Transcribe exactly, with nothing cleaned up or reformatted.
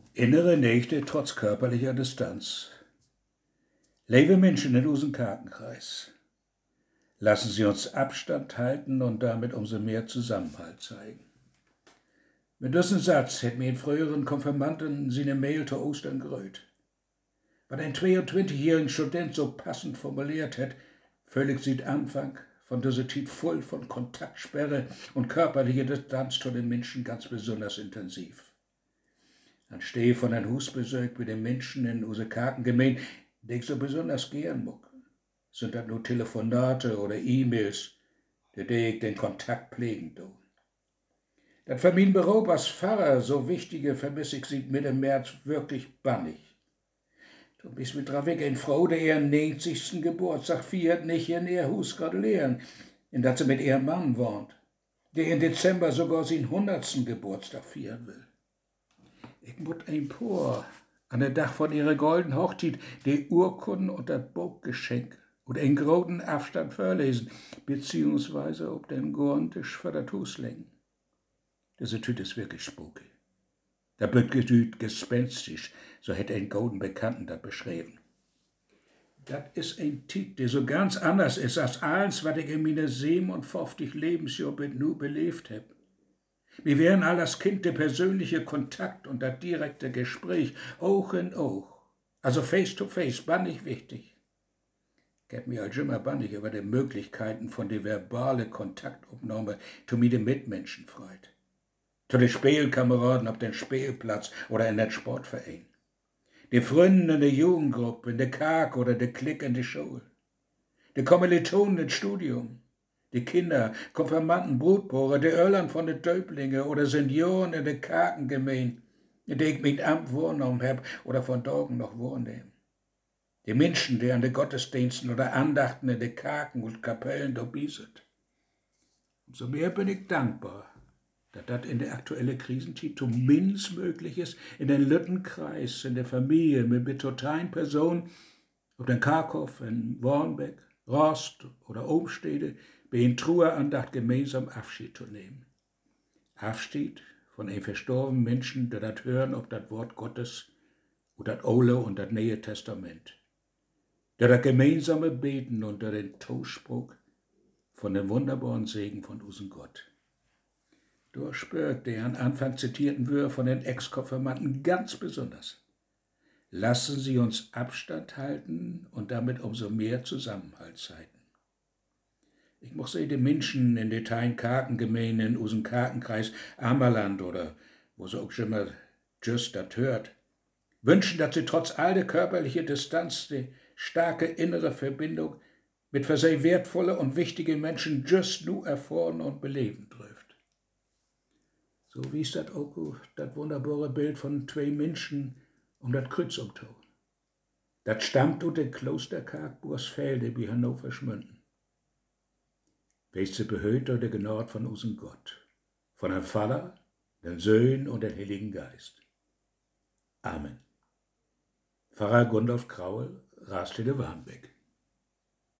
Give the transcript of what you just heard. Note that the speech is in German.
Innere Nächte trotz körperlicher Distanz. Liebe Menschen in unserem Kartenkreis, lassen Sie uns Abstand halten und damit umso mehr Zusammenhalt zeigen. Mit diesem Satz hätte mir in früheren Konfirmanden seine Mail zu Ostern gerührt. Was ein zweiundzwanzigjähriger Student so passend formuliert hat, völlig sieht Anfang von dieser Zeit voll von Kontaktsperre und körperlicher Distanz zu den Menschen ganz besonders intensiv. Anstelle von einem Husbesuch mit den Menschen in unsere Kartengemeinde, die ich so besonders gern mag, sind das nur Telefonate oder E-Mails, die ich den Kontakt pflegen tun. Das für mein Beruf als Pfarrer so wichtige vermisse ich seit Mitte März wirklich bannig. Du bist mit Ravik eine Frau, der ihren neunzigsten Geburtstag feiert, nicht in ihr Hus gratulieren, in dat sie mit ihrem Mann wohnt, der im Dezember sogar seinen hundertsten Geburtstag feiern will. Ich muss ein paar an der Dach von ihrer golden Hochzeit die Urkunden und das Burggeschenk und einen großen Abstand vorlesen, beziehungsweise ob den Gorntisch für das Hus legen. Diese Tüte ist wirklich spooky. Da wird gespenstisch, so hätte ein golden Bekannten das beschrieben. Das ist ein Tit, der so ganz anders ist als alles, was ich in meine siebenundfünfzig Lebensjahre nur belebt hab. Wir wären all das Kind der persönliche Kontakt und das direkte Gespräch, Auge in Auge, also face to face, bannig wichtig. Ich hab mich als immer bannig über die Möglichkeiten von der verbale Kontaktaufnahme zu mit den Mitmenschen freut. Zu den Spielkameraden auf dem Spielplatz oder in den Sportverein. Die Freunde in der Jugendgruppe, in der Kark oder der Klick in der Schule. Die Kommilitonen im Studium. Die Kinder, Konfirmanden, Brutpaare, die Irland von den Döblinge oder Senioren in der Karkengemeinde, in der ich mit Amt wahrgenommen hab oder von Tagen noch wahrnehmen. Die Menschen, die an den Gottesdiensten oder Andachten in den Karken und Kapellen dabei sind. Umso mehr bin ich dankbar, dass das in der aktuellen Krisenzeit zumindest möglich ist, in den Lüttenkreis, in der Familie, mit, mit totalen Personen, auf den Karkow, in Wornbeck, Rost oder Umstede, bei in Truherandacht gemeinsam Abschied zu nehmen. Abschied von einem verstorbenen Menschen, der das hören auf das Wort Gottes und das Ole und das Neue Testament. Der das gemeinsame Beten unter den Toastspruch von dem wunderbaren Segen von unserem Gott. Du spürt der an Anfang zitierten Wörter von den Ex-Konfirmanden ganz besonders. Lassen Sie uns Abstand halten und damit umso mehr Zusammenhalt zeigen. Ich muss sehen, die Menschen in den teilen Karkengemeinden in unserem Kartenkreis Ammerland oder wo sie auch schon mal just das hört, wünschen, dass sie trotz all der körperlichen Distanz die starke innere Verbindung mit für sie wertvolle und wichtige Menschen just nu erfahren und beleben trifft. So wie es das auch das wunderbare Bild von zwei Menschen um das Kreuz umtun. Das stammt aus dem Klosterkark Bursfelde bei Hannover Schmünden. Weißt du Behüter der Gnade von unserem Gott, von dem Vater, dem Sohn und dem Heiligen Geist. Amen. Pfarrer Gundolf Kraul, Rastede Warnbeck.